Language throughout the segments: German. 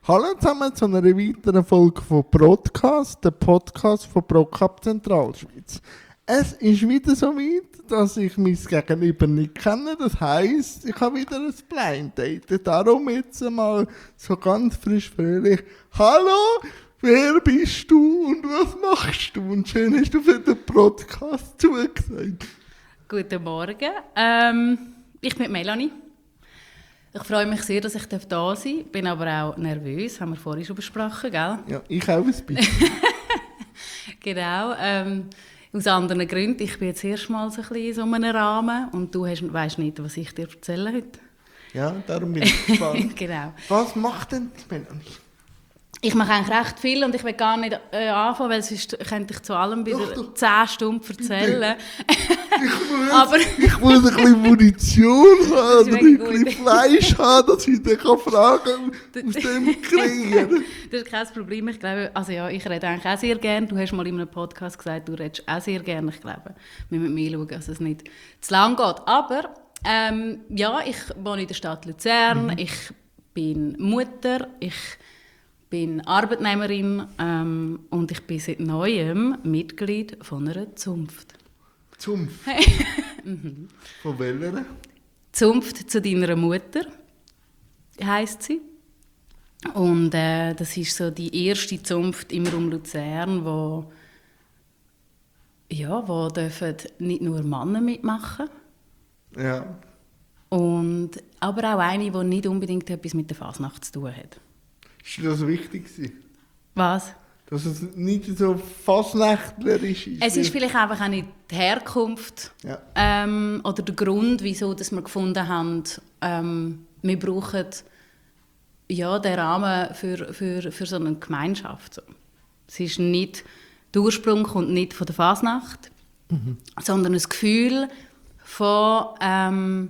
Hallo zusammen zu einer weiteren Folge von Broadcast, der Podcast von ProCup Zentralschweiz. Es ist wieder so weit, dass ich mein Gegenüber nicht kenne. Das heisst, ich habe wieder ein Blind Date. Darum jetzt mal so ganz frisch fröhlich. Hallo, wer bist du und was machst du? Und schön hast du für den Podcast zugesagt. Guten Morgen. Ich bin Melanie. Ich freue mich sehr, dass ich da sein darf. Bin aber auch nervös, haben wir vorhin schon besprochen, gell? Ja, ich auch ein bisschen. Genau. Aus anderen Gründen. Ich bin jetzt erstmal so ein bisschen in so einem Rahmen und du weisst nicht, was ich dir erzähle heute. Ja, darum bin ich gespannt. Genau. Was macht denn die Melanie? Ich mache eigentlich recht viel und ich will gar nicht anfangen, weil sonst könnte ich zu allem wieder 10 Stunden erzählen. Ich muss ein bisschen Munition haben, ein bisschen Fleisch haben, dass ich dann Fragen aus dem kreieren kann. Das ist kein Problem. Ich glaube, also ja, ich rede eigentlich auch sehr gerne. Du hast mal in einem Podcast gesagt, du redest auch sehr gerne. Ich glaube, wir müssen mehr schauen, dass es nicht zu lang geht. Aber ja, ich wohne in der Stadt Luzern. Ich bin Mutter. Ich bin Arbeitnehmerin und ich bin seit Neuem Mitglied von einer Zunft. Zunft? Von welcher? Zunft zu deiner Mutter, heisst sie. Und das ist so die erste Zunft im Raum Luzern, wo dürfen nicht nur Männer mitmachen. Ja. Aber auch eine, die nicht unbedingt etwas mit der Fasnacht zu tun hat. Ist das wichtig gewesen? Was? Dass es nicht so fasnächtlerisch ist? Es ist vielleicht einfach auch nicht die Herkunft oder der Grund, wieso dass wir gefunden haben, wir brauchen ja, den Rahmen für so eine Gemeinschaft. So. Es ist nicht, der Ursprung kommt nicht von der Fasnacht, sondern ein Gefühl von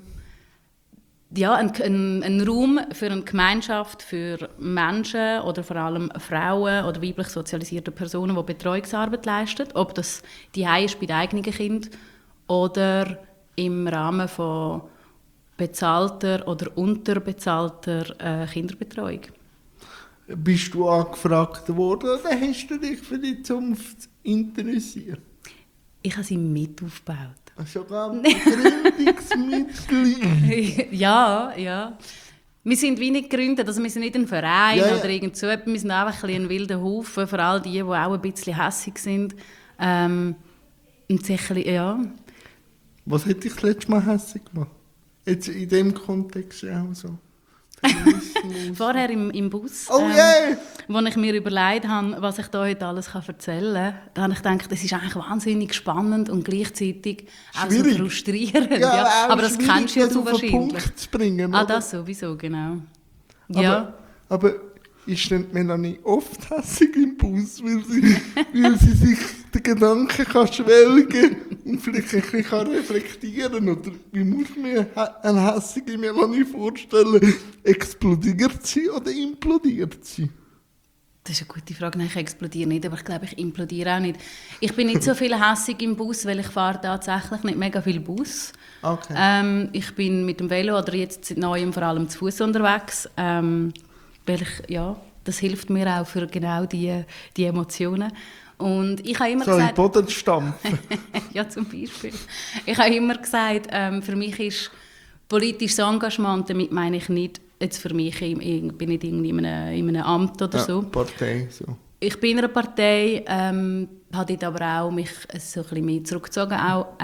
ein Raum für eine Gemeinschaft, für Menschen oder vor allem Frauen oder weiblich sozialisierte Personen, die Betreuungsarbeit leisten. Ob das die ist bei den eigenen Kindern oder im Rahmen von bezahlter oder unterbezahlter Kinderbetreuung. Bist du angefragt worden oder hast du dich für die Zunft interessiert? Ich habe sie mit aufgebaut. Sogar Gründungsmitglied? Ja. Wir sind wie nicht gegründet, also wir sind nicht ein Verein oder irgend so etwas. Wir sind einfach ein wilder Haufen, vor allem die auch ein bisschen hässig sind. Und sicherlich, ja. Was hätte dich das letzte Mal hässig gemacht? Jetzt in diesem Kontext auch so. Vorher im Bus, oh yeah. Wo ich mir überlegt habe, was ich da heute alles erzählen kann, da habe ich gedacht, das ist eigentlich wahnsinnig spannend und gleichzeitig auch so frustrierend. Ja. Aber das kennst du ja du wahrscheinlich. Punkt zu bringen, oder? Das sowieso, genau. Aber ist denn Melanie oft hässig im Bus, weil sie sich den Gedanken kann schwelgen und vielleicht ein bisschen reflektieren kann? Oder wie muss man eine hässige Melanie vorstellen? Explodiert sie oder implodiert sie? Das ist eine gute Frage. Nein, ich explodiere nicht, aber ich glaube, ich implodiere auch nicht. Ich bin nicht so viel hässig im Bus, weil ich fahre tatsächlich nicht mega viel Bus. Okay. Ich bin mit dem Velo oder jetzt seit Neuem vor allem zu Fuß unterwegs. Weil das hilft mir auch für genau die Emotionen. Und ich habe immer gesagt... So im Boden stampfen. Ja, zum Beispiel. Ich habe immer gesagt, für mich ist politisches Engagement, damit meine ich nicht, jetzt für mich, ich bin nicht irgendwie in einem Amt oder so. Partei, so. Ich bin in einer Partei, habe dort aber auch mich so ein bisschen mehr zurückgezogen.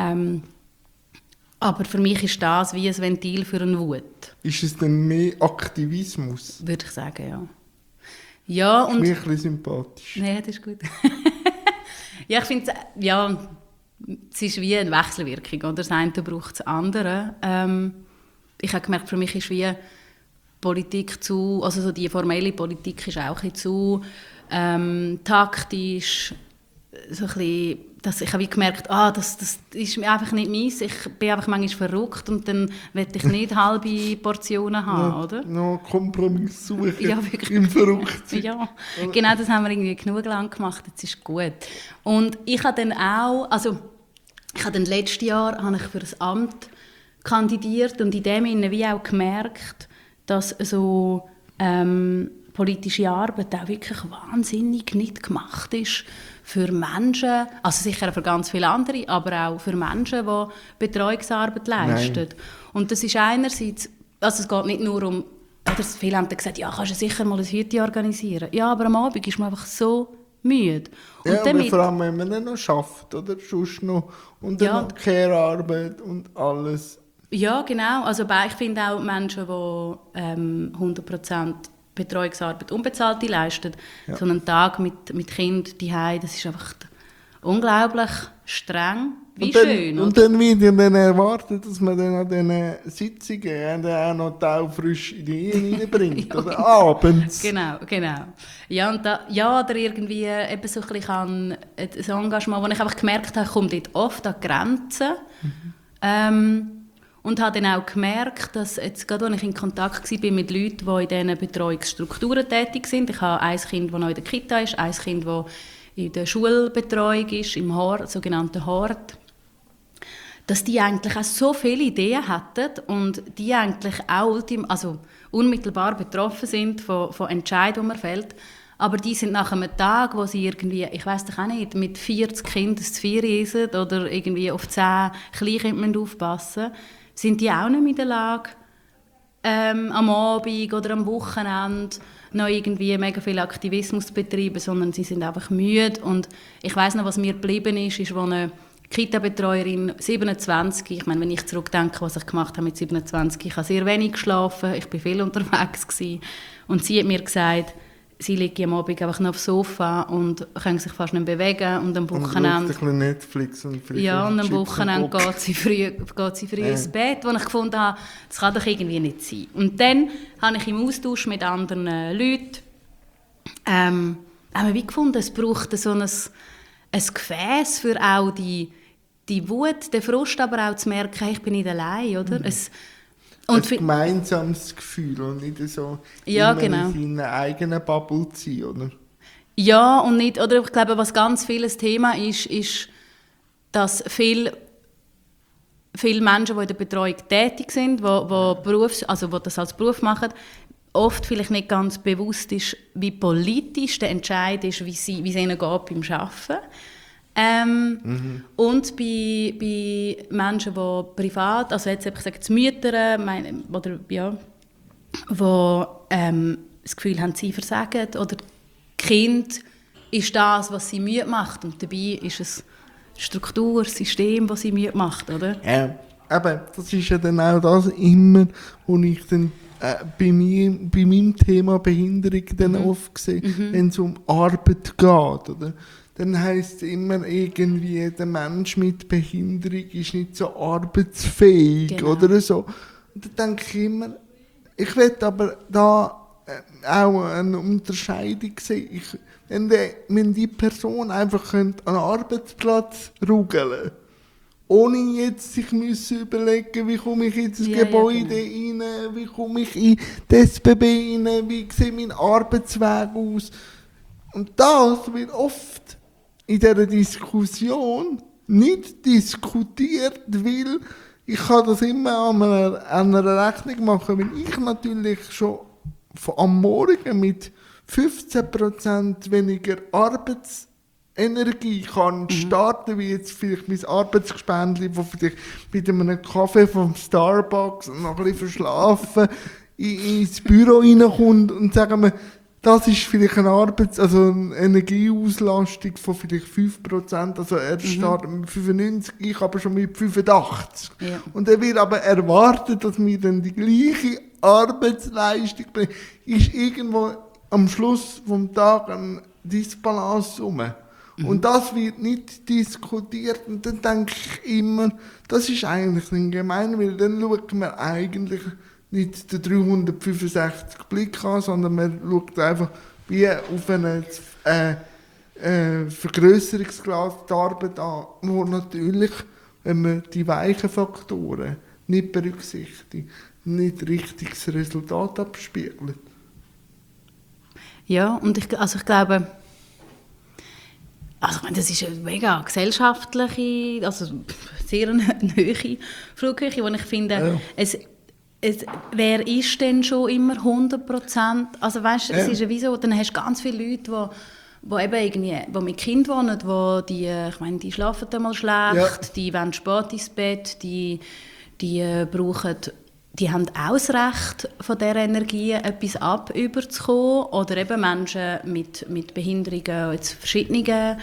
Aber für mich ist das wie ein Ventil für eine Wut. Ist es denn mehr Aktivismus? Würde ich sagen, ja. Ja, und... Das ist mir ein bisschen sympathisch. Nein, das ist gut. Ja, ich finde, es ist wie eine Wechselwirkung. Oder? Das eine braucht das andere. Ich habe gemerkt, für mich ist wie Politik also so die formelle Politik ist auch ein bisschen zu taktisch, so ein bisschen, dass ich habe gemerkt, das ist mir einfach nicht meins. Ich bin einfach manchmal verrückt und dann will ich nicht halbe Portionen haben, oder? No, Kompromiss suchen wirklich. Im Verrücktsein. Ja, genau, das haben wir irgendwie genug lang gemacht, jetzt ist gut. Und ich habe dann auch, letztes Jahr habe ich für das Amt kandidiert und in dem Sinne wie auch gemerkt, dass so politische Arbeit auch wirklich wahnsinnig nicht gemacht ist für Menschen, also sicher für ganz viele andere, aber auch für Menschen, die Betreuungsarbeit leisten. Nein. Und das ist einerseits, also es geht nicht nur um, oder viele haben gesagt, ja, kannst du sicher mal ein Hütchen organisieren. Ja, aber am Abend ist man einfach so müde. Und ja, damit, vor allem, wenn man dann noch arbeitet, oder? Sonst noch, und dann noch Care-Arbeit und alles. Ja, genau. Also ich finde auch Menschen, die 100% Betreuungsarbeit unbezahlte leisten, so einen Tag mit Kind zu Hause, das ist einfach unglaublich streng. Wie und dann, schön. Und dann wird ja dann erwartet, dass man dann an diesen Sitzungen auch noch taufrische Ideen reinbringt, ja, oder abends. Genau. Ja, und oder irgendwie eben so ein bisschen das Engagement, wo ich einfach gemerkt habe, ich komme dort oft an die Grenzen. Und habe dann auch gemerkt, dass jetzt, gerade als ich in Kontakt war mit Leuten, die in diesen Betreuungsstrukturen tätig sind, ich habe ein Kind, das noch in der Kita ist, ein Kind, das in der Schulbetreuung ist, im sogenannten Hort, dass die eigentlich auch so viele Ideen hatten und die eigentlich auch unmittelbar betroffen sind von Entscheidungen, die man fällt. Aber die sind nach einem Tag, wo sie irgendwie, ich weiss doch auch nicht, mit 40 Kindern zu viel essen oder irgendwie auf 10 Kleinkinder aufpassen, sind die auch nicht mehr in der Lage, am Abend oder am Wochenende noch irgendwie mega viel Aktivismus zu betreiben, sondern sie sind einfach müde. Und ich weiss noch, was mir geblieben ist, wo eine Kita-Betreuerin, 27, ich meine, wenn ich zurückdenke, was ich gemacht habe mit 27, ich habe sehr wenig geschlafen, ich war viel unterwegs gewesen. Und sie hat mir gesagt, sie liegt am Abend einfach noch aufs Sofa und kann sich fast nicht bewegen. Und am Wochenende... Und ein bisschen Netflix und ja, und am Wochenende geht sie früh ins Bett, wo ich gefunden habe, das kann doch irgendwie nicht sein. Und dann habe ich im Austausch mit anderen Leuten haben wir wie gefunden, es braucht so ein Gefäß für auch die Wut, den Frust, aber auch zu merken, hey, ich bin nicht allein, oder? Ein gemeinsames Gefühl und nicht so ja, in seiner eigenen Bubble zu sein, oder? Ja, und nicht, oder ich glaube, was ganz viel ein Thema ist, dass viele Menschen, die in der Betreuung tätig sind, die das als Beruf machen, oft vielleicht nicht ganz bewusst ist, wie politisch der Entscheid ist, wie es ihnen geht beim Arbeiten. Und bei Menschen, die privat, also jetzt habe ich gesagt, Mütter, die das Gefühl haben, sie versagen, oder Kind ist das, was sie müde macht, und dabei ist es Struktur, ein System, das sie müde macht, oder? Ja, aber das ist ja dann auch das immer, wo ich dann bei meinem Thema Behinderung dann oft sehe, wenn es um Arbeit geht, oder? Dann heisst es immer irgendwie, der Mensch mit Behinderung ist nicht so arbeitsfähig, genau, oder so. Und dann denke ich immer, ich will aber da auch eine Unterscheidung sehen. Wenn die Person einfach an einen Arbeitsplatz rugeln könnte, ohne jetzt sich überlegen, wie komme ich ins Gebäude rein, wie komme ich in das SBB rein, wie sieht mein Arbeitsweg aus. Und das wird oft in dieser Diskussion nicht diskutiert, weil ich kann das immer an einer Rechnung machen, wenn ich natürlich schon am Morgen mit 15% weniger Arbeitsenergie kann starten, wie jetzt vielleicht mein Arbeitsgespendli, das vielleicht mit einem Kaffee vom Starbucks und noch ein bisschen verschlafen ins Büro reinkommt, und sagen wir, das ist vielleicht eine Energieauslastung von vielleicht 5%, also er startet mit 95, ich aber schon mit 85. Ja. Und er wird aber erwartet, dass wir dann die gleiche Arbeitsleistung bringen. Ist irgendwo am Schluss des Tages eine Disbalance rum. Und das wird nicht diskutiert, und dann denke ich immer, das ist eigentlich ein gemein, weil dann schaut man eigentlich nicht den 365 Blick an, sondern man schaut einfach wie auf ein Vergrößerungsglas die Arbeit an, wo natürlich, wenn man die weichen Faktoren nicht berücksichtigt, nicht richtiges Resultat abspiegelt. Ja, und ich glaube, ich meine, das ist eine mega gesellschaftliche, also sehr eine neue Flughöhe, wo ich finde, wer ist denn schon immer 100%? Also weißt, es ist ja wie so, dann hast du ganz viele Leute, die eben irgendwie, die mit Kind wohnen, die schlafen dann mal schlecht, die wollen spät ins Bett, die haben auch das Recht, von dieser Energie etwas überzukommen. Oder eben Menschen mit Behinderungen, jetzt verschiedene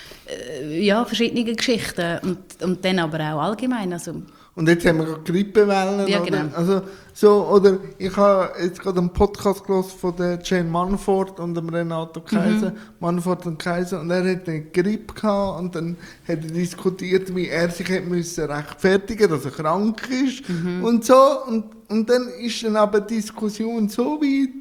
Geschichten. Und dann aber auch allgemein. Also, und jetzt haben wir gerade Grippewellen. Ja, genau. Oder ich habe jetzt gerade einen Podcast gehört von der Jane Manford und dem Renato Kaiser. Manford und Kaiser. Und er hatte eine Grippe gehabt. Und dann hat er diskutiert, wie er sich rechtfertigen musste, dass er krank ist. Und so. Und dann ist dann aber die Diskussion so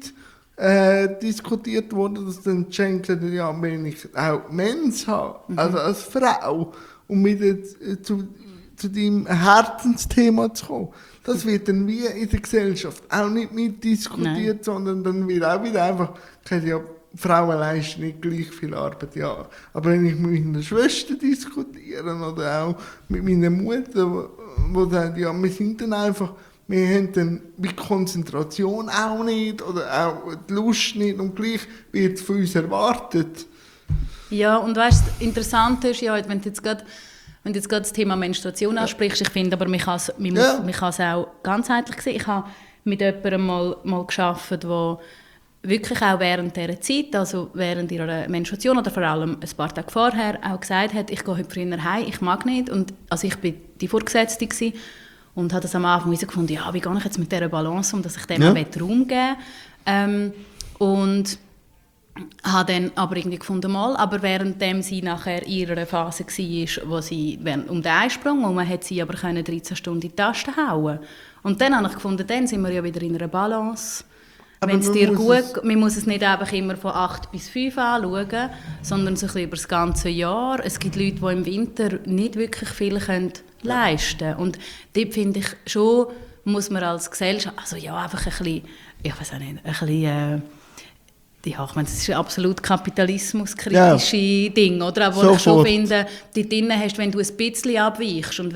weit diskutiert worden, dass dann Jane gesagt hat, ja, wenn ich auch Mens habe, also als Frau, um wieder zu deinem Herzensthema zu kommen. Das wird dann wie in der Gesellschaft auch nicht mitdiskutiert, sondern dann wird auch wieder einfach gesagt, ja, Frauen leisten nicht gleich viel Arbeit, ja. Aber wenn ich mit meiner Schwester diskutiere oder auch mit meiner Mutter, wo sagt, ja, wir sind dann einfach, wir haben dann die Konzentration auch nicht oder auch die Lust nicht und gleich wird es von uns erwartet. Ja, und weißt du, interessant ist ja, wenn du jetzt gerade das Thema Menstruation ansprichst, ich finde, aber man kann es auch ganzheitlich sehen. Ich habe mit jemandem mal gearbeitet, der wirklich auch während dieser Zeit, also während ihrer Menstruation oder vor allem ein paar Tage vorher, auch gesagt hat, ich gehe heute früher heim, ich mag nicht. Und, also ich war die Vorgesetzte gewesen, und habe das am Anfang gefunden, ja, wie gehe ich jetzt mit dieser Balance um, dass ich dem auch Raum geben und habe dann aber irgendwie gefunden, aber währenddem sie nachher in ihrer Phase war, wo sie um den Einsprung herum, hat sie aber 13 Stunden in die Tasten hauen. Und dann habe ich gefunden, dann sind wir ja wieder in einer Balance. Wenn es dir gut, man muss es nicht einfach immer von 8 bis 5 anschauen, sondern so ein bisschen über das ganze Jahr. Es gibt Leute, die im Winter nicht wirklich viel leisten können. Und dort finde ich schon, muss man als Gesellschaft, also ja, einfach ein bisschen, ich weiß auch nicht, ein bisschen, ja, ich meine, das ist ein absolut kapitalismuskritische Ding, oder? Aber ich schon finde, dort drinnen hast, wenn du ein bisschen abweichst und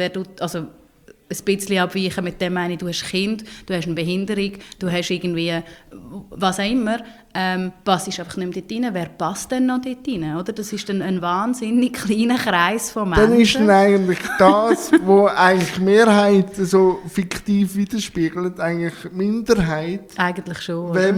ein bisschen abweichen, mit dem meine ich, du hast ein Kind, du hast eine Behinderung, du hast irgendwie was auch immer, passt einfach nicht mehr dort rein. Wer passt denn noch dort rein? Oder? Das ist dann ein wahnsinnig kleiner Kreis von Menschen. Dann ist dann eigentlich das, was eigentlich Mehrheit so fiktiv widerspiegelt, eigentlich Minderheit. Eigentlich schon, wenn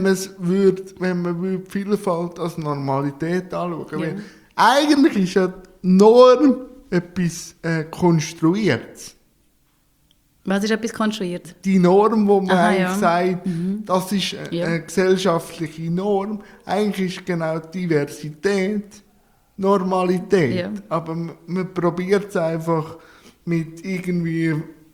man Vielfalt als Normalität anschauen. Ja. Eigentlich ist ja die Norm etwas Konstruiertes. Was ist etwas konstruiert? Die Norm, wo man sagt, das ist eine gesellschaftliche Norm. Eigentlich ist genau Diversität Normalität. Ja. Aber man probiert es einfach mit irgendwie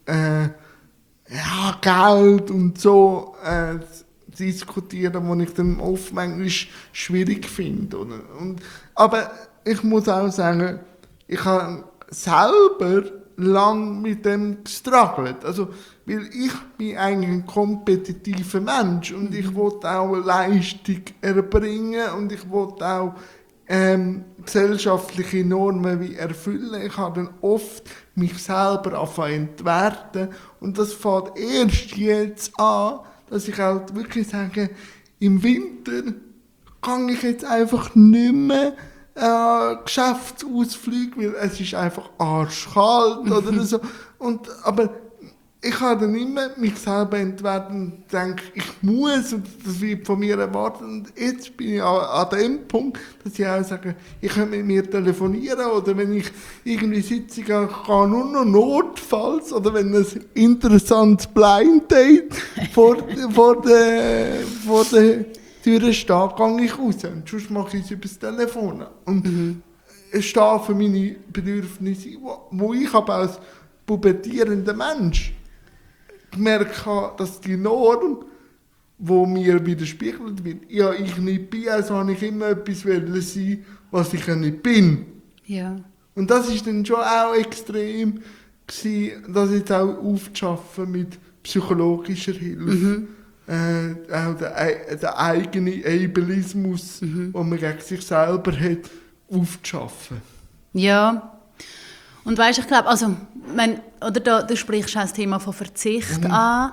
Geld und so zu diskutieren, was ich dann oft manchmal schwierig finde. Aber ich muss auch sagen, ich habe selber lang mit dem gestruggelt. Also, weil ich bin eigentlich ein kompetitiver Mensch und ich will auch Leistung erbringen und ich will auch gesellschaftliche Normen wie erfüllen. Ich habe dann oft mich selber entwerten und das fängt erst jetzt an, dass ich halt wirklich sage, im Winter kann ich jetzt einfach nicht mehr Geschäftsausflüge, weil es ist einfach arschkalt oder so. Aber ich habe dann immer mich selber entwertet und denke, ich muss, und das wird von mir erwartet. Und jetzt bin ich an dem Punkt, dass ich auch sage, ich kann mit mir telefonieren oder wenn ich irgendwie Sitzung habe, kann nur noch notfalls oder wenn ein interessantes Blind Date vor der Türen stehe, gehe ich raus. Und sonst mache ich es über das Telefon. Und es stehe für meine Bedürfnisse, wo ich aber als pubertierender Mensch gemerkt habe, dass die Norm, die mir widerspiegelt wird, ja, ich nicht bin, also habe ich immer etwas sein, was ich ja nicht bin. Ja. Und das ist dann schon auch extrem gewesen, das jetzt auch aufzuschaffen mit psychologischer Hilfe. Auch der eigene Ableismus, den man gegen sich selber hat, aufzuschaffen. Ja. Und weisst, ich glaube, also, du sprichst auch das Thema von Verzicht an.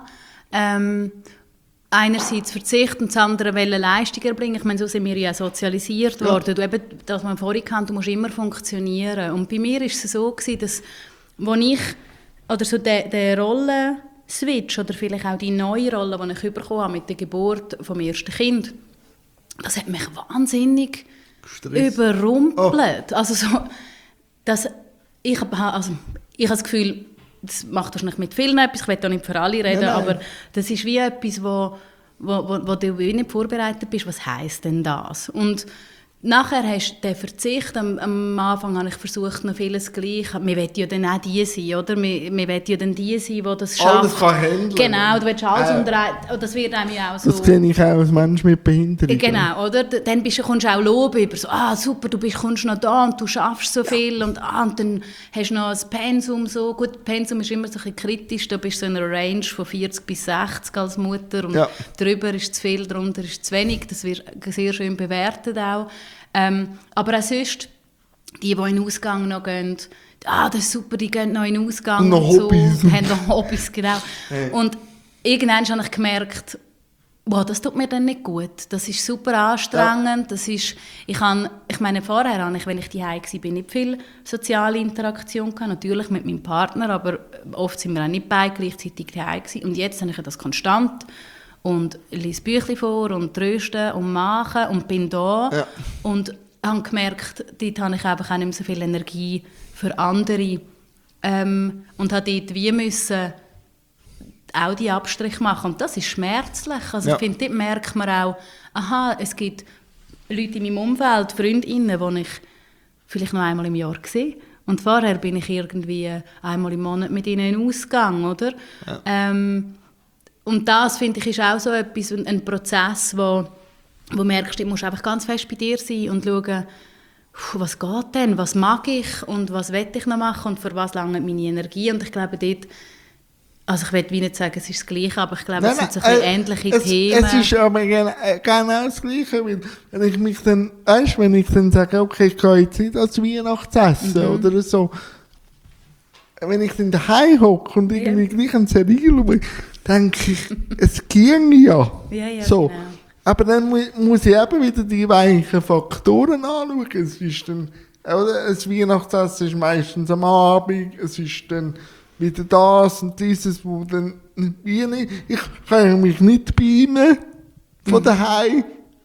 einerseits Verzicht und das andere wollen Leistung erbringen. Ich meine, so sind wir ja sozialisiert worden. Du eben, dass man vorhin kannte, du musst immer funktionieren. Und bei mir war es so gewesen, dass, wo ich, oder so der Rollenswitch oder vielleicht auch die neue Rolle, die ich bekommen habe mit der Geburt vom ersten Kind, das hat mich wahnsinnig überrumpelt. Also so, dass ich habe das Gefühl, das macht wahrscheinlich mit vielen etwas, ich will auch nicht für alle reden, aber das ist wie etwas, wo du nicht vorbereitet bist, was heisst denn das? Und nachher hast du den Verzicht, am Anfang habe ich versucht, noch vieles gleich, wir wollen ja dann auch die sein, oder? Wir wollen ja dann die sein, die das schafft. Alles kann handeln. Genau, du willst alles das wird einem ja auch so... Das sehe ich auch als Mensch mit Behinderung. Genau, oder? Dann kommst du auch Lob über, so, super, kommst noch da und du schaffst so viel und dann hast du noch ein Pensum so. Gut, Pensum ist immer so ein bisschen kritisch, da bist du so in einer Range von 40 bis 60 als Mutter und drüber ist zu viel, darunter ist zu wenig, das wird sehr schön bewertet auch. Aber auch sonst, die in den Ausgang noch gehen, das ist super, die gehen noch in den Ausgang und so, Hobbys. haben noch Hobbys, genau. Hey. Und irgendwann habe ich gemerkt, wow, das tut mir dann nicht gut. Das ist super anstrengend. Das ist, ich meine, vorher hatte ich, wenn ich daheim war, nicht viel soziale Interaktion gehabt. Natürlich mit meinem Partner, aber oft sind wir auch nicht beide gleichzeitig daheim gewesen. Und jetzt habe ich das konstant. Und lese Bücher vor und tröste und mache und bin da. Ja. Und habe gemerkt, dort habe ich einfach auch nicht mehr so viel Energie für andere. Und habe dort wie müssen auch die Abstriche machen. Und das ist schmerzlich. Also ich finde, dort merkt man auch, es gibt Leute in meinem Umfeld, Freundinnen, die ich vielleicht noch einmal im Jahr sehe. Und vorher bin ich irgendwie einmal im Monat mit ihnen in Ausgang, oder? Ja. Und das, finde ich, ist auch so etwas, ein Prozess, wo merkst, du musst einfach ganz fest bei dir sein und schauen, was geht denn, was mag ich und was will ich noch machen und für was lange meine Energie. Und ich glaube, dort, also ich will wie nicht sagen, es ist das Gleiche, aber ich glaube, es sind so ein ähnliche Themen. Es ist aber genau das Gleiche, weil wenn ich dann sage, okay, ich gehe jetzt nicht als Weihnachtsessen oder so, wenn ich dann daheim hocke und irgendwie gleich eine Serie schaue, denke ich, es ginge ja. So. Genau. Aber dann muss ich eben wieder die weichen Faktoren anschauen. Es ist dann, oder? Ein Weihnachtsessen ist meistens am Abend, es ist dann wieder das und dieses, wo dann wie nicht, ich kann mich nicht beamen von daheim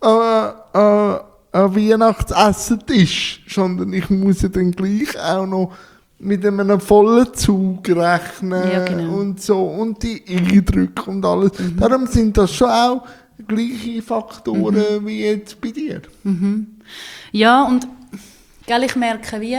an Weihnachtsessen-Tisch, sondern ich muss ja dann gleich auch noch mit einem vollen Zug rechnen und so und die Eindrücke und alles. Darum sind das schon auch gleiche Faktoren wie jetzt bei dir. Ja, und ich merke, wie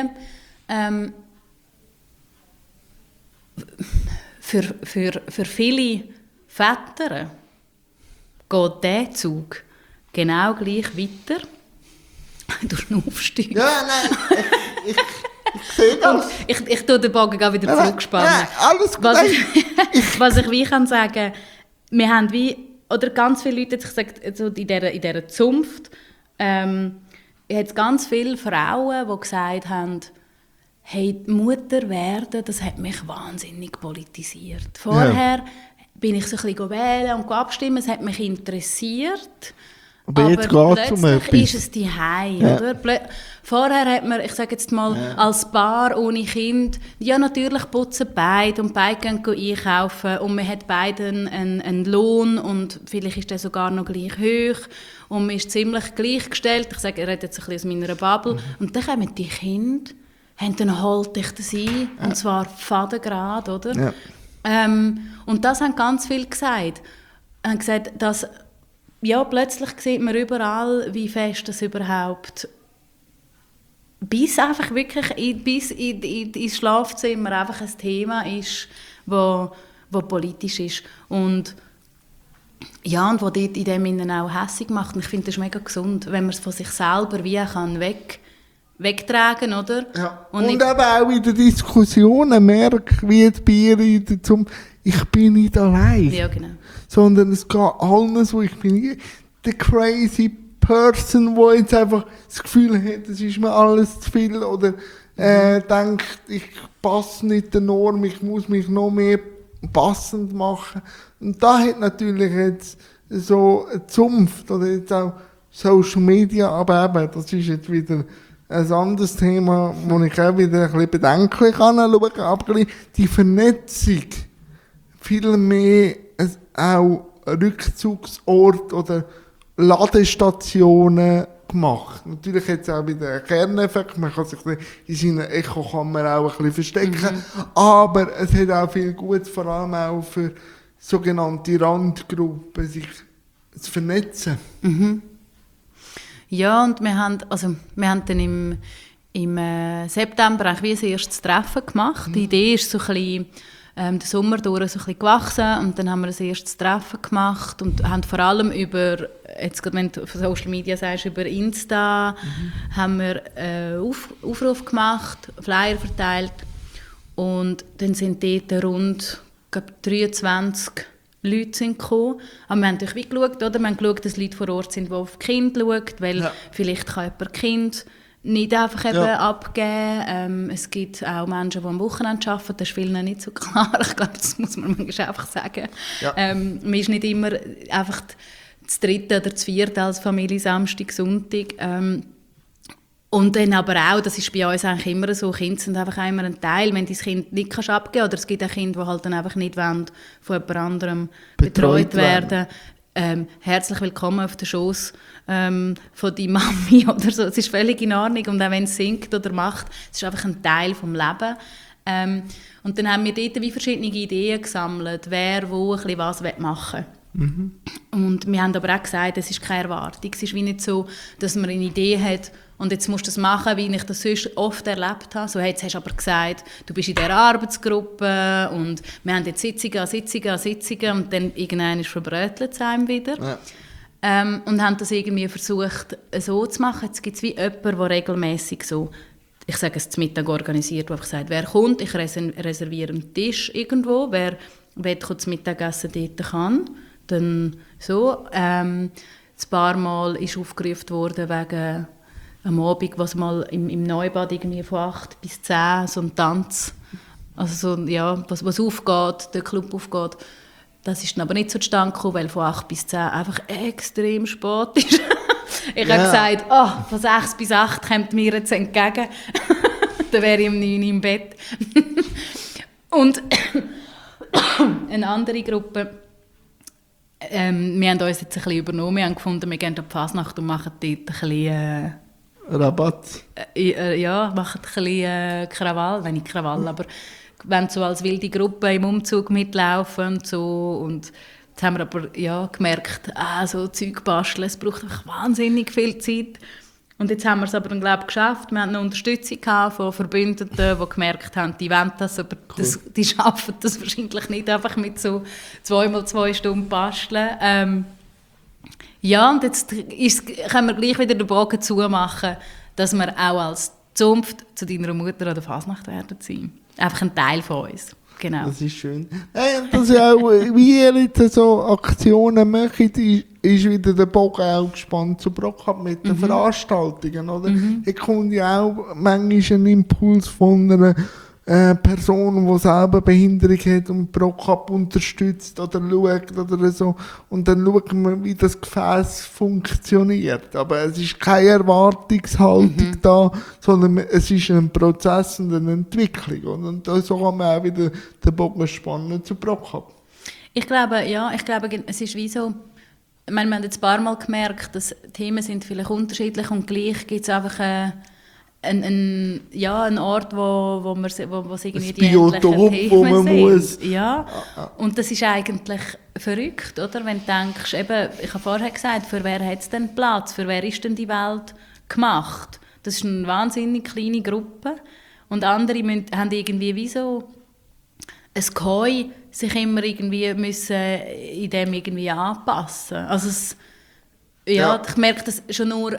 für viele Väter geht dieser Zug genau gleich weiter. Du schnaufst. Ja, nein, ich sehe das. Ich tue den Bogen wieder zurückspannen. Nein, alles gut. Was ich wie kann sagen, wir haben wie, oder ganz viele Leute, ich sage, so in dieser Zunft, hat es ganz viele Frauen, die gesagt haben, hey, Mutter werden, das hat mich wahnsinnig politisiert. Vorher bin ich so ein bisschen wählen und abstimmen, es hat mich interessiert. Aber jetzt plötzlich ist es die Hause, oder? Vorher hat man, ich sage jetzt mal, als Paar ohne Kind, ja natürlich putzen beide und beide gehen einkaufen und man hat beide einen Lohn und vielleicht ist der sogar noch gleich hoch und man ist ziemlich gleichgestellt. Ich sage, ich rede jetzt ein bisschen aus meiner Bubble. Und dann kommen die Kinder, dann holt dich das ein, und zwar fadengrad, oder? Ja. Und das haben ganz viele gesagt. Haben gesagt, dass plötzlich sieht man überall, wie fest das überhaupt bis einfach wirklich bis ins Schlafzimmer einfach ein Thema ist, wo politisch ist. Und wo dort in dem Innen auch hässig macht. Und ich finde das mega gesund, wenn man es von sich selber wie kann wegtragen, oder? Ja. Und aber auch in den Diskussionen merke, wie jetzt bei ihr ich bin nicht allein. Ja, genau. Sondern es geht allen so, ich bin nicht der crazy person, der jetzt einfach das Gefühl hat, es ist mir alles zu viel oder denkt, ich passe nicht der Norm, ich muss mich noch mehr passend machen. Und da hat natürlich jetzt so eine Zunft oder jetzt auch Social Media, aber eben, das ist jetzt wieder ein anderes Thema, wo ich auch wieder ein bisschen bedenklich anschaue, aber die Vernetzung viel mehr auch Rückzugsort oder Ladestationen gemacht. Natürlich hat es auch wieder einen Kerneffekt, man kann sich in seiner Echokammer auch ein bisschen verstecken, aber es hat auch viel Gutes, vor allem auch für sogenannte Randgruppen, sich zu vernetzen. Ja, und wir haben dann im September eigentlich wie ein erstes Treffen gemacht. Die Idee ist so ein bisschen den Sommer durch so ein bisschen gewachsen und dann haben wir ein erstes Treffen gemacht und haben vor allem über, jetzt gerade wenn du auf Social Media sagst, über Insta, haben wir Aufruf gemacht, Flyer verteilt und dann sind dort rund, ich glaube, 23 Leute sind gekommen. Aber wir haben natürlich wie geschaut, oder? Wir haben geschaut, dass Leute vor Ort sind, die auf die Kinder schauen, weil vielleicht kann jemand Kind nicht einfach eben abgeben. Es gibt auch Menschen, die am Wochenende arbeiten, das ist vielen nicht so klar. Ich glaube, das muss man manchmal einfach sagen. Ja. Man ist nicht immer einfach das dritte oder das vierte als Familie Samstag, Sonntag. Und dann aber auch, das ist bei uns eigentlich immer so, Kinder sind einfach immer ein Teil, wenn du das Kind nicht abgeben kannst, oder es gibt auch Kinder, die halt dann einfach nicht wollen, von jemand anderem betreut werden. Herzlich willkommen auf den Schoss von deiner Mami oder so. Es ist völlig in Ordnung und auch wenn es singt oder macht, es ist einfach ein Teil des Lebens. Und dann haben wir dort wie verschiedene Ideen gesammelt, wer wo ein bisschen was machen will. Und wir haben aber auch gesagt, es ist keine Erwartung. Es ist wie nicht so, dass man eine Idee hat und jetzt musst du das machen, wie ich das sonst oft erlebt habe. So, jetzt hast du aber gesagt, du bist in dieser Arbeitsgruppe und wir haben jetzt Sitzungen und dann irgendwann verbrötelt es einem wieder. Ja. Und haben das irgendwie versucht so zu machen. Jetzt gibt es wie jemanden, der regelmässig so, ich sage es, zum Mittag organisiert, der einfach sagt, wer kommt, ich reserviere einen Tisch irgendwo, wer will zum Mittagessen dort kann. Dann so. Ein paar Mal ist aufgerufen worden wegen am Abend, was mal im Neubad irgendwie von 8 bis 10 so ein Tanz, also so, ja, was aufgeht, der Club aufgeht. Das ist dann aber nicht so zustande gekommen, weil von 8 bis 10 einfach extrem spät ist. Ich habe gesagt, von 6 bis 8 kommt mir jetzt entgegen. Dann wäre ich um 9 im Bett. Und eine andere Gruppe, wir haben uns jetzt ein bisschen übernommen, wir haben gefunden, wir gehen auf die Fasnacht und machen dort ein bisschen Rabatt? Ja, machen ein bisschen Krawall, wenn nicht Krawall, aber wenn so als wilde Gruppe im Umzug mitlaufen und so. Und jetzt haben wir aber gemerkt, so Zeug basteln, es braucht einfach wahnsinnig viel Zeit. Und jetzt haben wir es aber dann, glaube ich, geschafft. Wir hatten eine Unterstützung von Verbündeten, die gemerkt haben, die wollen das, aber die schaffen das wahrscheinlich nicht einfach mit so 2x2 Stunden basteln. Ja, und jetzt können wir gleich wieder den Bogen zumachen, dass wir auch als Zunft zu deiner Mutter an der Fasnacht werden sein. Einfach ein Teil von uns. Genau. Das ist schön. Das ist auch, wie ihr jetzt so Aktionen macht, ist wieder der Bogen auch gespannt zu Brockab mit den Veranstaltungen. Oder? Ich kommt ja auch manchmal ein Impuls von einer Person, die selber Behinderung hat und Brockab unterstützt oder schaut oder so. Und dann schauen wir, wie das Gefäß funktioniert. Aber es ist keine Erwartungshaltung da, sondern es ist ein Prozess und eine Entwicklung. Und so kann man auch wieder den Bogen spannen zu Brockab. Ich glaube, es ist wie so, ich meine, wir haben jetzt ein paar Mal gemerkt, dass Themen sind vielleicht unterschiedlich und gleich gibt es einfach ein Ort, wo es irgendwie die ähnlichen Themen wo man sind. Muss. Ja, und das ist eigentlich verrückt, oder? Wenn du denkst, eben, ich habe vorher gesagt, für wer hat es denn Platz? Für wer ist denn die Welt gemacht? Das ist eine wahnsinnig kleine Gruppe. Und andere haben irgendwie wie so ein Geheu sich immer irgendwie müssen in dem irgendwie anpassen. Also ich merke das schon nur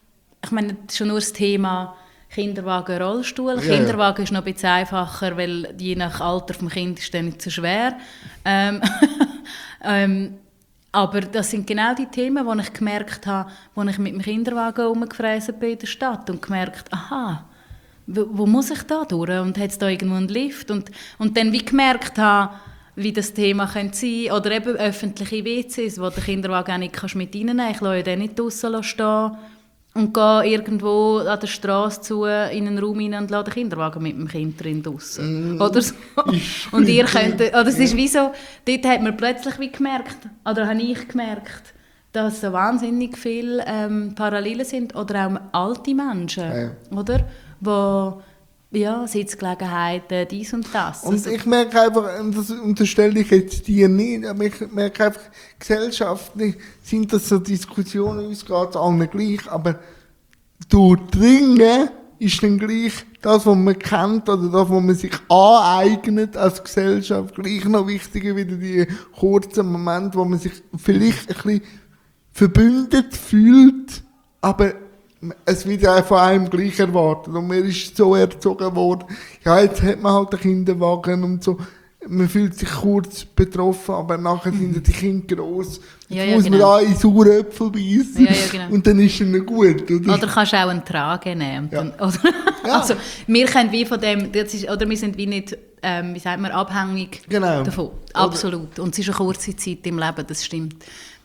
das Thema Kinderwagen, Rollstuhl. Ja. Kinderwagen ist noch ein bisschen einfacher, weil je nach Alter des Kindes ist das nicht so schwer. Aber das sind genau die Themen, die ich gemerkt habe, als ich mit dem Kinderwagen rumgefräst bin in der Stadt und gemerkt, aha, wo muss ich da durch? Und hat es da irgendwo einen Lift? Und dann wie gemerkt habe, wie das Thema könnte sein. Oder eben öffentliche WCs, wo der Kinderwagen auch nicht mit reinnehmen kannst. Ich lasse den nicht draussen stehen und gehe irgendwo an der Straße zu in einen Raum rein und lasse den Kinderwagen mit dem Kind drin draussen. Oder so. Und ihr könnt, oder es ist wie so, dort hat man plötzlich wie gemerkt, oder habe ich gemerkt, dass so wahnsinnig viele Parallelen sind. Oder auch alte Menschen, oder? Wo Sitzgelegenheiten, dies und das. Und ich merke einfach, das unterstelle ich jetzt dir nicht, aber ich merke einfach, gesellschaftlich sind das so Diskussionen, uns geht es allen gleich, aber durchdringen ist dann gleich das, was man kennt oder das, was man sich aneignet als Gesellschaft, gleich noch wichtiger wie die kurzen Momente, wo man sich vielleicht ein bisschen verbündet fühlt, aber es wird ja von einem gleich erwartet. Und mir ist so erzogen worden, ja, jetzt hat man halt den Kinderwagen und so. Man fühlt sich kurz betroffen, aber nachher sind die Kinder gross. Jetzt muss man da in saure Äpfel beißen genau. und dann ist es nicht gut. Oder kannst du auch einen Tragen nehmen. Dann, also, wir können wie von dem, oder wir sind wie nicht, wie sagt man, abhängig davon. Absolut. Und es ist eine kurze Zeit im Leben, das stimmt.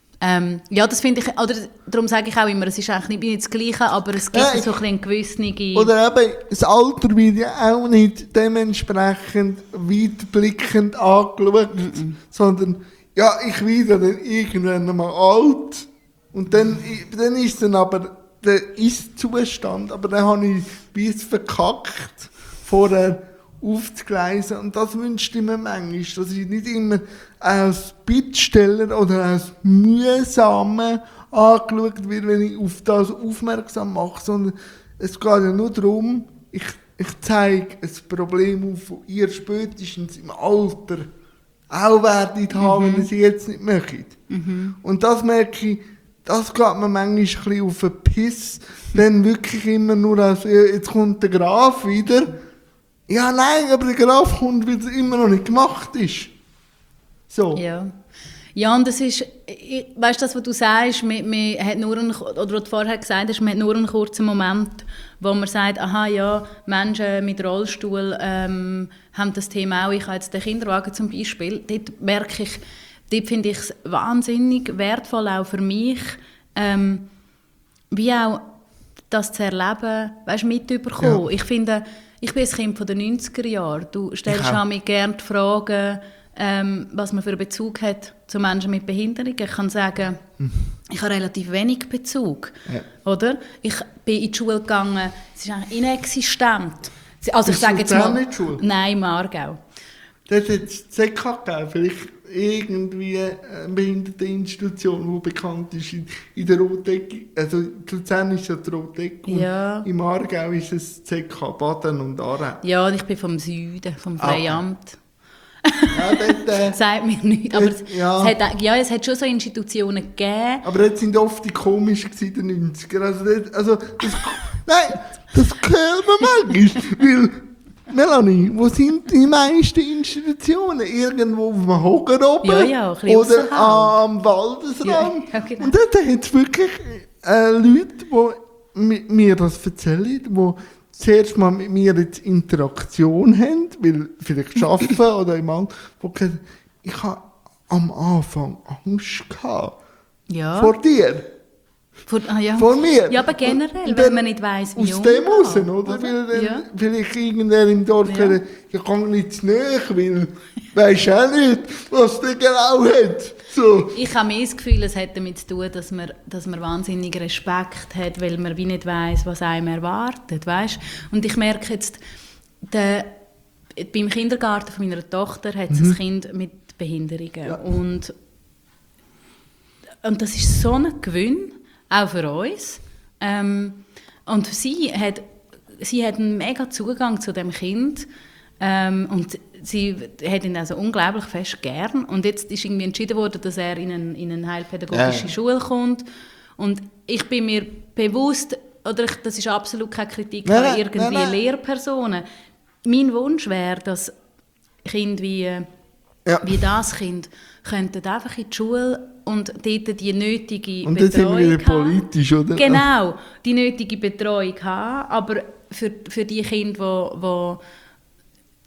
Das finde ich, oder darum sage ich auch immer, es ist eigentlich nicht das Gleiche, aber es gibt so ein gewisse... Oder eben, das Alter wird ja auch nicht dementsprechend weitblickend angeschaut, sondern, ich werde dann irgendwann mal alt und dann ist es dann aber der Ist-Zustand, aber dann habe ich wie es verkackt, vorher aufzugleisen. Und das wünscht ich mir manchmal, dass ich nicht immer als Bittsteller oder als Mühsame angeschaut wird, wenn ich auf das aufmerksam mache, sondern es geht ja nur darum, ich zeige ein Problem auf, das ihr spätestens im Alter auch werdet haben, wenn ihr es jetzt nicht möchtet. Und das merke ich, das geht mir manchmal ein bisschen auf den Piss, dann wirklich immer nur als, jetzt kommt der Graf wieder. Ja, nein, aber der Graf kommt, weil es immer noch nicht gemacht ist. So. Ja, und das ist, weißt du, das, was du sagst, man hat nur oder was du vorher gesagt hast, man hat nur einen kurzen Moment, wo man sagt, Menschen mit Rollstuhl haben das Thema auch, ich habe jetzt den Kinderwagen zum Beispiel, dort merke ich, dort finde ich es wahnsinnig wertvoll, auch für mich, wie auch das zu erleben, weißt, mitbekommen. Ja. Ich finde, ich bin ein Kind der 90er Jahre. Du stellst mir gerne die Fragen, was man für einen Bezug hat zu Menschen mit Behinderung. Ich kann sagen, ich habe relativ wenig Bezug. Ja. Oder? Ich bin in die Schule gegangen, es ist eigentlich inexistent. Also ich sage jetzt mal, nicht Schule? Nein, im Aargau. Das hat es ZK gegeben, vielleicht irgendwie eine Behinderteninstitution, die bekannt ist in der Rotecke. Also in Luzern ist ja die Rotecke und im Aargau ist es ZK, Baden und Aarau. Ja, und ich bin vom Süden, vom Freiamt. Sagt mir nichts. Aber es hat schon so Institutionen gegeben. Aber jetzt sind oft die komischen in den 90ern. Das gehört mir manchmal. Weil, Melanie, wo sind die meisten Institutionen? Irgendwo auf dem Hocker oben? Oder am Waldesrand? Ja, genau. Und dort hat es wirklich Leute, die mir das erzählen, die zuerst mal mit mir jetzt Interaktion haben, weil vielleicht arbeiten oder im Alter. Ich habe am Anfang Angst gehabt. Ja. Vor dir. Vor mir. Ja, aber generell, wenn man nicht weiss, wie aus dem raus, oder? Weil vielleicht irgendwer im Dorf gesagt, ich kann nicht zu nahe, weil weisst auch nicht, was der genau hat. So. Ich habe mehr das Gefühl, es hat damit zu tun, dass man wahnsinnig Respekt hat, weil man wie nicht weiss, was einem erwartet, weißt? Und ich merke jetzt, beim Kindergarten von meiner Tochter hat es ein Kind mit Behinderungen. Ja. Und das ist so ein Gewinn, auch für uns. Und sie hat einen mega Zugang zu dem Kind. Und sie hat ihn also unglaublich fest gern. Und jetzt ist irgendwie entschieden worden, dass er in eine heilpädagogische Schule kommt. Und ich bin mir bewusst, oder das ist absolut keine Kritik an irgendwie Lehrpersonen. Mein Wunsch wäre, dass Kinder wie das Kind könnten einfach in die Schule und dort die nötige und Betreuung haben. Und das sind wir politisch, oder? Genau, die nötige Betreuung haben, aber für die Kinder,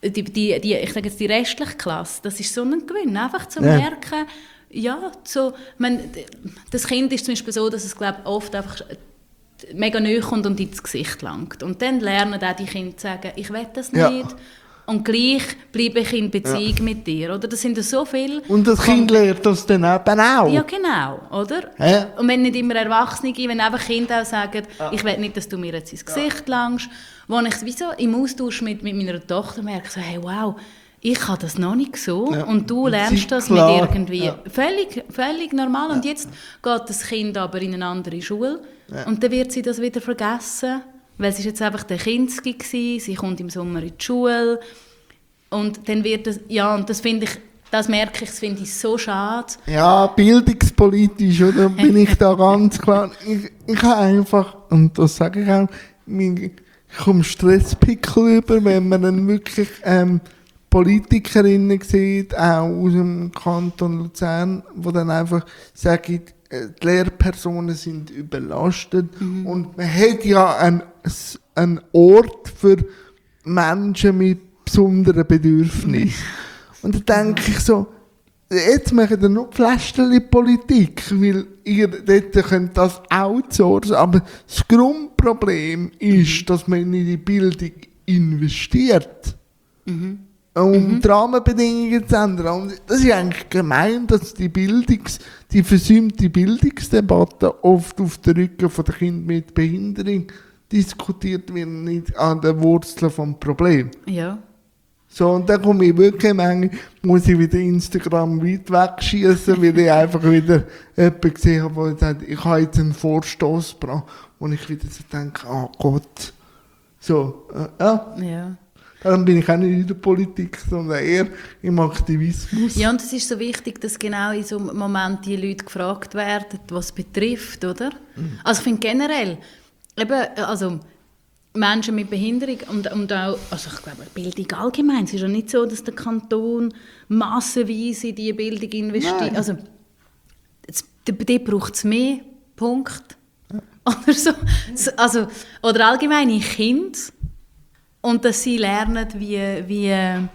ich sage jetzt die restliche Klasse, das ist so ein Gewinn, einfach zu merken, ja, so, das Kind ist zum Beispiel so, dass es, glaube ich, oft einfach mega nahe kommt und ins Gesicht langt. Und dann lernen auch die Kinder zu sagen, ich will das nicht. Und gleich bleibe ich in Beziehung mit dir. Oder? Das sind so viele. Und das Kind lernt das dann eben auch. Ja, genau. Oder? Ja. Und wenn nicht immer Erwachsene, wenn einfach Kinder auch sagen, ich will nicht, dass du mir jetzt ins Gesicht langst. Wo ich wie so im Austausch mit meiner Tochter merke, so, hey, wow, ich kann das noch nicht so. Ja. Und du lernst das mit irgendwie. Ja. Völlig normal. Ja. Und jetzt geht das Kind aber in eine andere Schule. Ja. Und dann wird sie das wieder vergessen. Weil es ist jetzt einfach der Kinski gewesen, sie kommt im Sommer in die Schule. Und dann wird das, ja, und das finde ich, das merke ich, das finde ich so schade. Ja, bildungspolitisch, oder, bin ich da ganz klar. Ich habe einfach, und das sage ich auch, ich komme Stresspickel über, wenn man dann wirklich Politikerinnen sieht, auch aus dem Kanton Luzern, die dann einfach sagen, die Lehrpersonen sind überlastet und man hat ja einen Ort für Menschen mit besonderen Bedürfnissen. Und da denke ich so, jetzt machen wir noch Pflästerli-Politik, weil ihr dort könnt das outsourcen, aber das Grundproblem ist, dass man in die Bildung investiert. Um die Rahmenbedingungen zu ändern. Und das ist eigentlich gemein, dass die versäumte Bildungsdebatte oft auf den Rücken der Kinder mit Behinderung diskutiert wird, nicht an der Wurzel des Problems. Ja. So, und dann komme ich wirklich muss ich wieder Instagram weit wegschießen, weil ich einfach wieder jemanden gesehen habe, der sagt, ich habe jetzt einen Vorstoß gebracht, wo ich wieder so denke, oh Gott. So, ja. Darum bin ich auch nicht in der Politik, sondern eher im Aktivismus. Ja, und es ist so wichtig, dass genau in so einem Moment die Leute gefragt werden, was es betrifft, oder? Also ich finde generell, also Menschen mit Behinderung und auch, also ich glaube, Bildung allgemein, es ist ja nicht so, dass der Kanton massenweise in diese Bildung investiert. Also, dort braucht es mehr, Punkt. Ja. Oder so. Also, oder allgemeine Kinder. Und dass sie lernen, wie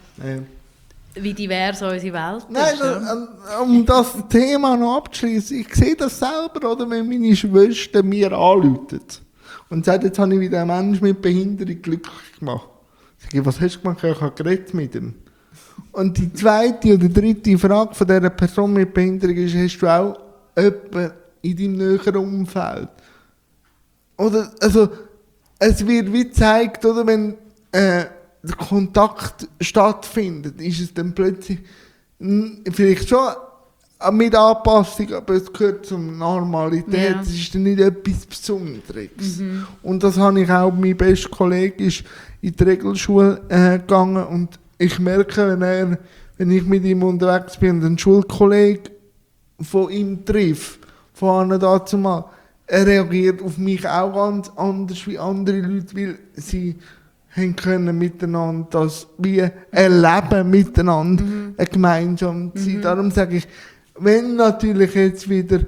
divers unsere Welt ist. Nein, um das Thema noch abzuschließen, ich sehe das selber, oder, wenn meine Schwester mir anruft und sagt, jetzt habe ich wieder einen Menschen mit Behinderung glücklich gemacht. Ich sage, was hast du gemacht? Ich habe geredet mit ihm. Und die zweite oder dritte Frage von dieser Person mit Behinderung ist, hast du auch jemanden in deinem näheren Umfeld? Oder, also, es wird wie gezeigt, oder, wenn der Kontakt stattfindet, ist es dann plötzlich vielleicht schon mit Anpassung, aber es gehört zur Normalität. Es ist dann nicht etwas Besonderes. Und das habe ich auch, mein bester Kollege ist in die Regelschule gegangen und ich merke, wenn ich mit ihm unterwegs bin und einen Schulkollegen von ihm treffe, von einem dazu mal, er reagiert auf mich auch ganz anders wie andere Leute, weil sie können miteinander das wie erleben, miteinander eine Gemeinschaft sein. Darum sage ich, wenn natürlich jetzt wieder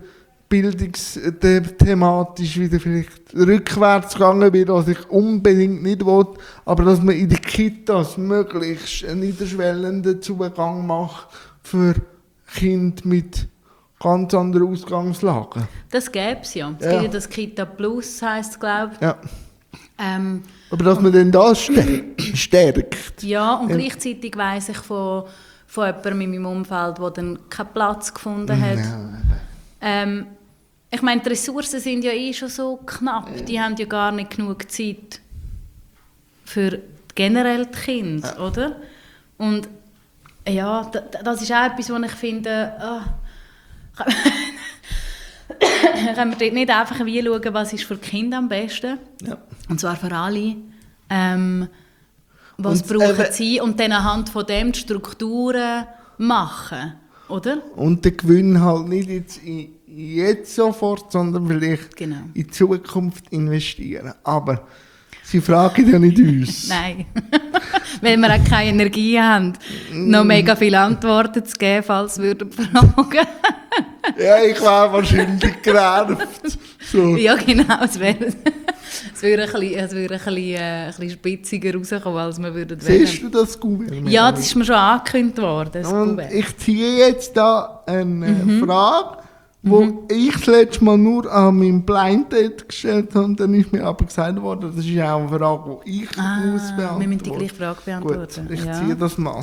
bildungsthematisch wieder vielleicht rückwärts gegangen wird, was ich unbedingt nicht will, aber dass man in den Kitas möglichst einen niederschwellenden Zugang macht für Kinder mit ganz anderen Ausgangslagen. Das gäbe es ja. Es gibt ja das Kita Plus, heisst es, glaube ich. Ja. Aber dass man dann das stärkt. Ja, und gleichzeitig weiss ich von jemandem in meinem Umfeld, der dann keinen Platz gefunden hat. Ich meine, die Ressourcen sind ja schon so knapp. Die haben ja gar nicht genug Zeit für generell die Kinder, oder? Und ja, das ist auch etwas, was ich finde, können wir dort nicht einfach wie schauen, was ist für die Kinder am besten? Ja. Und zwar für alle. Was brauchen sie? Und dann anhand von dem die Strukturen machen, oder? Und den Gewinn halt nicht jetzt sofort, sondern vielleicht in Zukunft investieren. Aber sie fragen ja nicht uns. Nein, weil wir auch keine Energie haben, noch mega viele Antworten zu geben, falls wir fragen. Ja, ich wäre wahrscheinlich genervt. So. Ja, genau. Es wäre Es würde ein bisschen spitziger rauskommen, als wir würden Siehst du das Gouverneur? Ja, das ist mir schon angekündigt worden. Und ich ziehe jetzt da eine Frage, wo ich das letzte Mal nur an meinem Blind Date gestellt habe. Dann ist mir aber gesagt worden, das ist auch eine Frage, die ich muss beantworten. Wir müssen die gleiche Frage beantworten. Gut, ich ziehe das mal.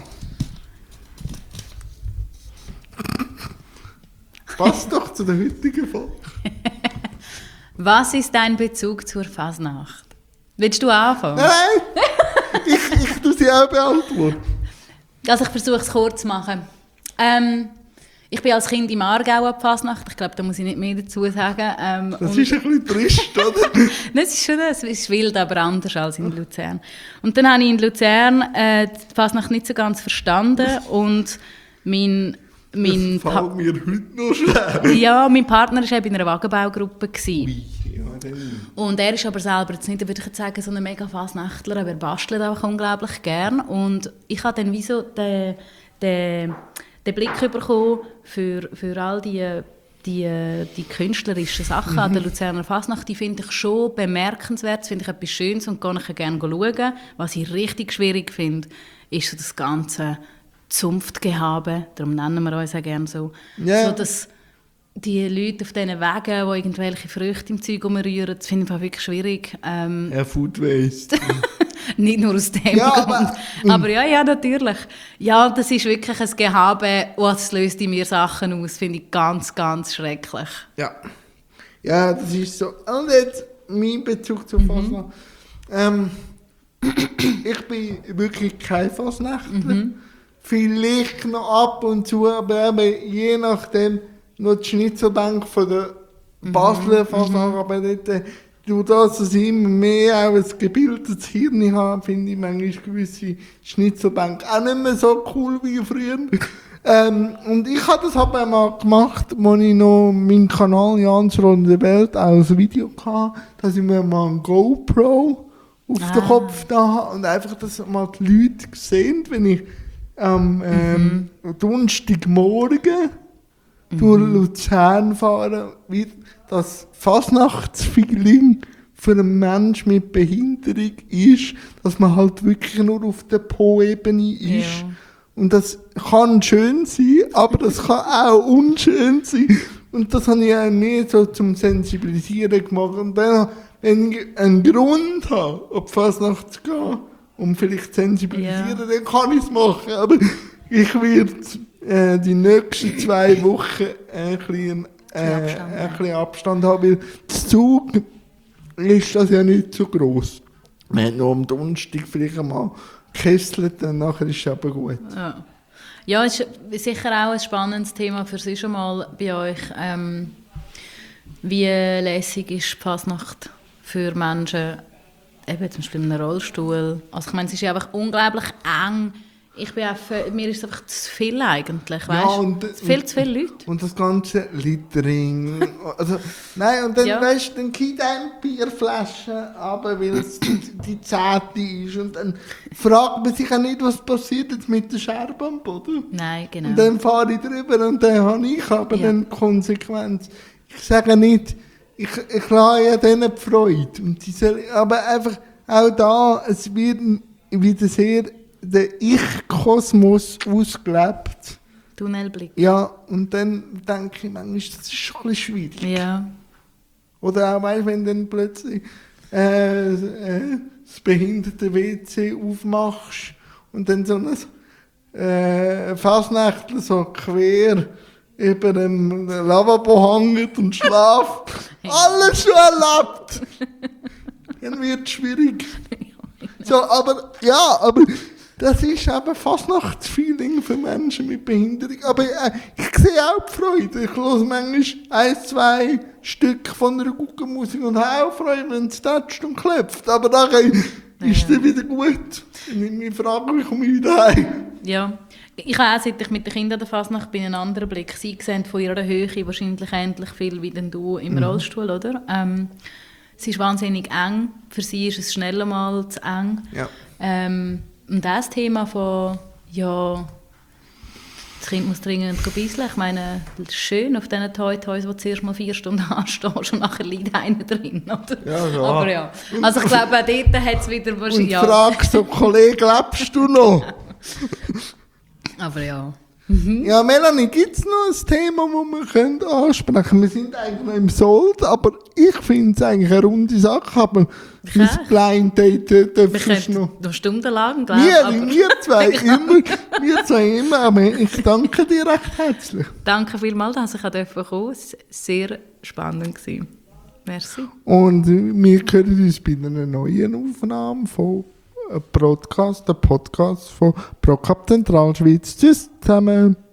Passt doch zu der heutigen Folge. Was ist dein Bezug zur Fasnacht? Willst du anfangen? Nein! ich tue sie auch beantworten. Also ich versuche es kurz zu machen. Ich bin als Kind im Aargau ab Fasnacht. Ich glaube, da muss ich nicht mehr dazu sagen. Das ist ein bisschen trist, oder? Es ist wild, aber anders als in Luzern. Und dann habe ich in Luzern die Fasnacht nicht so ganz verstanden. Und Das fällt mir heute noch schwer. Ja, mein Partner war in einer Wagenbaugruppe. Ja, Und er ist aber selber jetzt nicht, würde ich jetzt sagen, so ein mega Fasnachtler, aber er bastelt einfach unglaublich gern. Und ich habe dann wie so den Blick bekommen für all die künstlerischen Sachen an der Luzerner Fasnacht. Die finde ich schon bemerkenswert, das finde ich etwas Schönes und kann ich gerne schauen. Was ich richtig schwierig finde, ist so das ganze Zunftgehabe, darum nennen wir uns auch gerne so. Yeah. So dass die Leute auf diesen Wegen, die irgendwelche Früchte im Zeug rumrühren, das finde ich wirklich schwierig. Food Waste. Nicht nur aus dem Grund. Aber ja, natürlich. Ja, das ist wirklich ein Gehabe, das löst in mir Sachen aus, finde ich ganz, ganz schrecklich. Ja, das ist so. Und jetzt mein Bezug zur Fasnacht. Ich bin wirklich kein Fasnachtler. Vielleicht noch ab und zu, aber eben je nachdem noch die Schnitzelbank von der Basler Fasnacht, aber dort, durch das, dass ich immer mehr auch ein gebildetes Hirn habe, finde ich manchmal gewisse Schnitzelbank auch nicht mehr so cool wie früher. Und ich habe das aber mal gemacht, als ich noch meinen Kanal Jans Runde Welt auch als Video hatte, dass ich mir mal ein GoPro auf den Kopf da habe und einfach, dass mal die Leute sehen, wenn ich am Donnerstagmorgen durch Luzern fahre, wie das Fasnachtsfeeling für einen Menschen mit Behinderung ist, dass man halt wirklich nur auf der Po-Ebene ist. Ja. Und das kann schön sein, aber das kann auch unschön sein. Und das habe ich auch mehr so zum Sensibilisieren gemacht. Und dann, wenn ich einen Grund habe, auf Fasnacht zu gehen, um vielleicht zu sensibilisieren, dann kann ich es machen. Aber ich werde die nächsten 2 Wochen ein bisschen Abstand haben, weil das Zug ist das ja nicht so gross. Wir haben noch am Donnerstag vielleicht einmal gekesselt, dann nachher ist es aber gut. Ja, es ist sicher auch ein spannendes Thema für Sie schon mal bei euch. Wie lässig ist die Fasnacht für Menschen, eben zum Beispiel in einem Rollstuhl? Also ich meine, es ist ja einfach unglaublich eng. Mir ist es einfach zu viel eigentlich, weißt du? Viel zu viele Leute. Und das ganze Littering. Also, nein, und dann, weißt du, dann gibt eine Bierflasche, aber weil es die 10. ist. Und dann fragt man sich auch nicht, was passiert jetzt mit der Scherbe am Boden. Nein, genau. Und dann fahre ich drüber und dann habe ich aber dann Konsequenz. Ich sage nicht, ich lasse ja denen die Freude. Und aber einfach auch da, es wird wieder sehr der Ich-Kosmos ausgelebt. Tunnelblick. Ja, und dann denke ich manchmal, das ist schon ein bisschen schwierig. Ja. Oder auch, weißt, wenn dann plötzlich das behinderte-WC aufmachst und dann so ein Fasnächtler so quer über dem Lavabo hängt und schlaft. Alles schon erlebt! Dann wird es schwierig. So, aber das ist eben Fasnachtsfeeling für Menschen mit Behinderung. Aber ich sehe auch die Freude. Ich höre manchmal 1, 2 Stück von einer guten Musik und habe auch Freude, wenn es tätscht und klopft. Aber nachher ist es wieder gut. Und ich mich frage, wie komme ich wieder heim? Ja. Ich habe auch, seit ich mit den Kindern der Fasnacht bin, einen anderen Blick. Sie sehen von ihrer Höhe wahrscheinlich ähnlich viel wie denn du im Rollstuhl, oder? Es ist wahnsinnig eng. Für sie ist es schnell mal zu eng. Ja. Und das Thema von, ja, Das Kind muss dringend beiseln. Ich meine, das ist schön auf diesen Toys, wo du zuerst mal 4 Stunden anstehst und nachher liegt einer drin, oder? Ja. Aber ja. Also ich glaube, auch dort hat es wieder wahrscheinlich... Und Ja. fragst so, Kollege, lebst du noch? Aber ja. Ja, Melanie, gibt es noch ein Thema, das wir ansprechen können? Wir sind eigentlich noch im Sold, aber ich finde es eigentlich eine runde Sache. Aber mein Blind Date Wir darfst du können noch... noch stundenlang, glaube ich. Wir zwei immer, aber ich danke dir recht herzlich. Danke vielmals, dass ich kommen durfte. Es war sehr spannend. Merci. Und wir hören uns bei einer neuen Aufnahme von einem Podcast, der Podcast von ProCup Zentralschweiz. Tschüss zusammen.